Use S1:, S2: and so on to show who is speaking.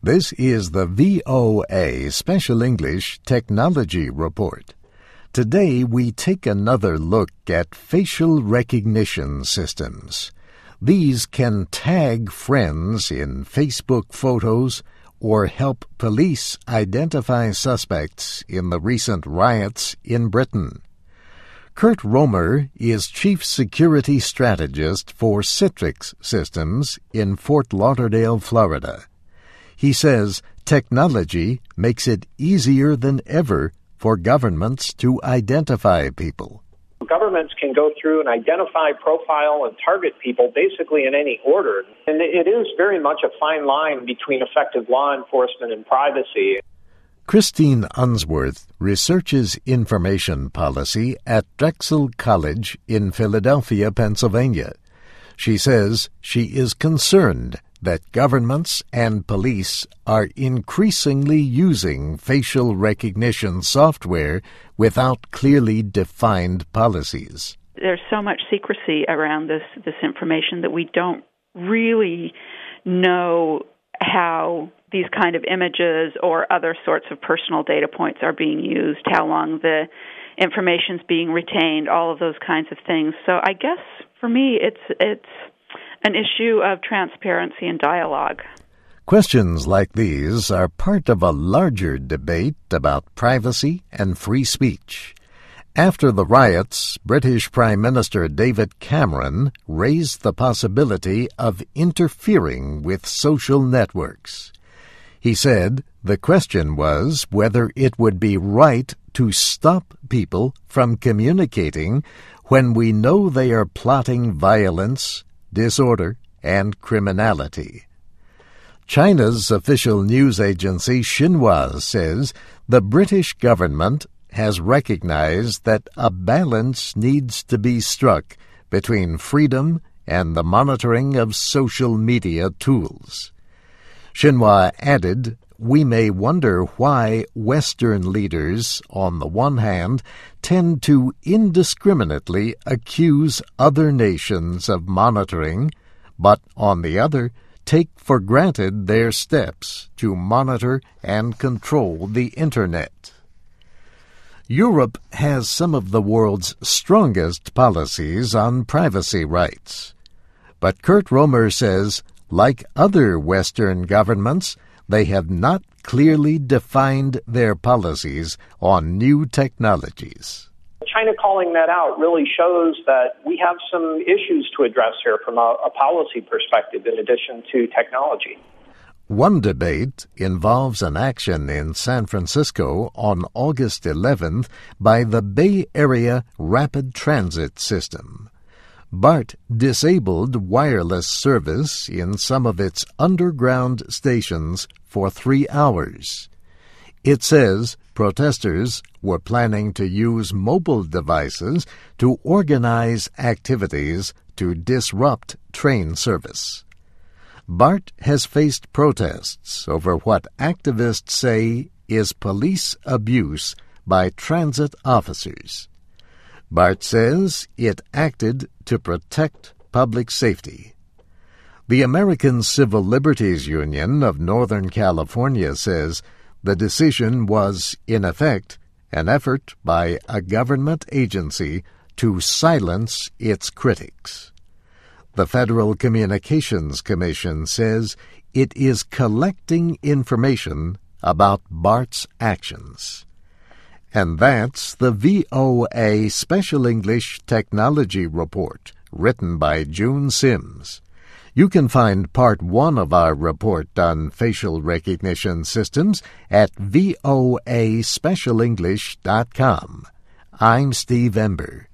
S1: This is the VOA Special English Technology Report. Today we take another look at facial recognition systems. These can tag friends in Facebook photos or help police identify suspects in the recent riots in Britain. Kurt Romer is Chief Security Strategist for Citrix Systems in Fort Lauderdale, Florida. He says technology makes it easier than ever for governments to identify people.
S2: Governments can go through and identify, profile, and target people basically in any order. And it is very much a fine line between effective law enforcement and privacy.
S1: Christine Unsworth researches information policy at Drexel College in Philadelphia, Pennsylvania. She says she is concerned that governments and police are increasingly using facial recognition software without clearly defined policies.
S3: There's so much secrecy around this information that we don't really know how these kind of images or other sorts of personal data points are being used, how long the information's being retained, all of those kinds of things. So I guess for me it's an issue of transparency and dialogue.
S1: Questions like these are part of a larger debate about privacy and free speech. After the riots, British Prime Minister David Cameron raised the possibility of interfering with social networks. He said the question was whether it would be right to stop people from communicating when we know they are plotting violence, disorder, and criminality. China's official news agency Xinhua says the British government has recognized that a balance needs to be struck between freedom and the monitoring of social media tools. Xinhua added, "We may wonder why Western leaders, on the one hand, tend to indiscriminately accuse other nations of monitoring, but on the other, take for granted their steps to monitor and control the Internet." Europe has some of the world's strongest policies on privacy rights. But Kurt Romer says, like other Western governments, they have not clearly defined their policies on new technologies.
S2: China calling that out really shows that we have some issues to address here from a policy perspective in addition to technology.
S1: One debate involves an action in San Francisco on August 11th by the Bay Area Rapid Transit System. BART disabled wireless service in some of its underground stations for 3 hours. It says protesters were planning to use mobile devices to organize activities to disrupt train service. BART has faced protests over what activists say is police abuse by transit officers. BART says it acted to protect public safety. The American Civil Liberties Union of Northern California says the decision was, in effect, an effort by a government agency to silence its critics. The Federal Communications Commission says it is collecting information about BART's actions. And that's the VOA Special English Technology Report, written by June Sims. You can find Part 1 of our report on facial recognition systems at voaspecialenglish.com. I'm Steve Ember.